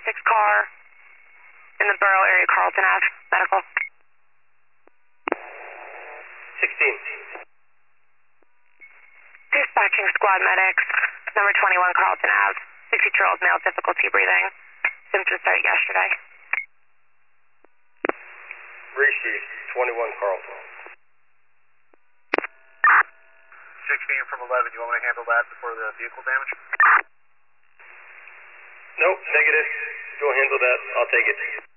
36 car in the Borough area, Carlton Ave, medical. 16. Dispatching squad medics, number 21 Carlton Ave, 62-year-old male, difficulty breathing. Symptoms started yesterday. Rishi, 21 Carlton. 16 from 11, you want me to handle that before the vehicle damage? Nope, negative. Go handle that. I'll take it.